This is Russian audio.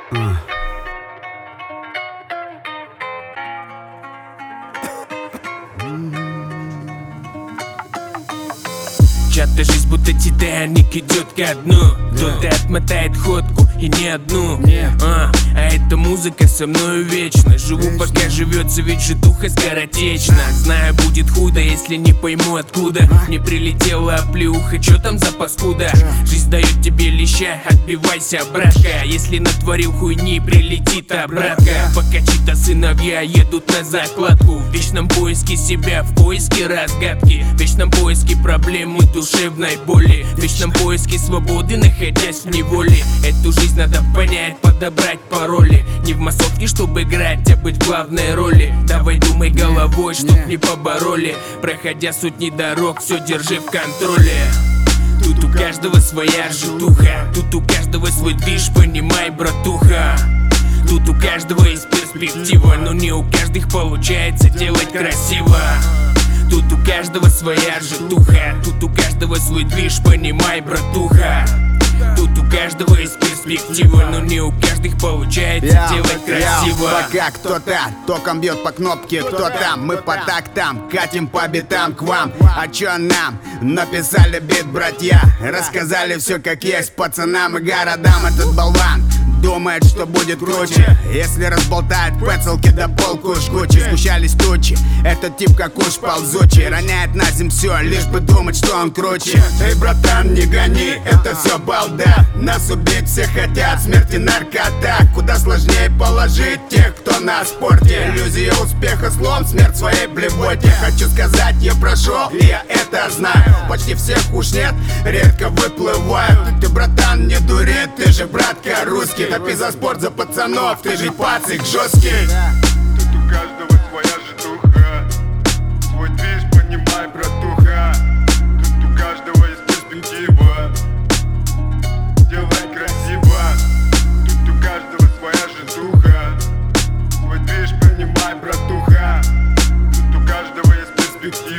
Чья-то жизнь будто Титаник идет ко дну. Кто-то отмотает ходку и не одну. А эта музыка со мною вечно. Живу пока живется, ведь житуха скоротечна. Знаю, будет худо, если не пойму откуда мне прилетела оплеуха, чё там за паскуда? Жизнь дает тебе леща, отбивайся, братка. Если натворил хуйни, прилетит обратка. Пока чьи-то сыновья едут на закладку, в вечном поиске себя, в поиске разгадки, в вечном поиске проблемы душевной боли, в вечном поиске свободы, находясь в неволе. Эту жизнь надо понять, подобрать пароли. Не в массовке, чтобы играть, а быть в главной роли. Давай думай головой, чтоб не побороли. Проходя сотни дорог, все держи в контроле. Тут у каждого своя житуха, тут у каждого свой движ, понимай, братуха. Тут у каждого есть перспектива, но не у каждых получается делать красиво. Тут у каждого своя житуха, тут у каждого свой движ, понимай, братуха. Тут у каждого есть перспектива, но не у каждых получается делать красиво. Пока кто-то током бьет по кнопке, кто там, мы по тактам, катим по битам к вам. А чё нам? Написали бит братья, рассказали все как есть пацанам и городам. Этот болван думает, что будет круче, если разболтает пецелки до полку жгучи. Сгущались тучи, этот тип как уж ползучий, роняет на землю все, лишь бы думать, что он круче. Эй, братан, не гони, это все балда. Нас убить все хотят, смерти наркота. Куда сложнее положить тех, кто на спорте. Иллюзия успеха, слом, смерть своей блевоте. Хочу сказать, я прошел, и я это знаю. Почти всех уж нет, редко выплывают. Ты, братан, не дури, ты же братка русский. Топи за спорт, за пацанов, ты же пацик жесткий. Тут у каждого своя житуха, свой движ, понимай, братуха. Тут у каждого есть перспектива, делай красиво. Тут у каждого своя житуха, свой движ, понимай, братуха. Тут у каждого есть перспектива.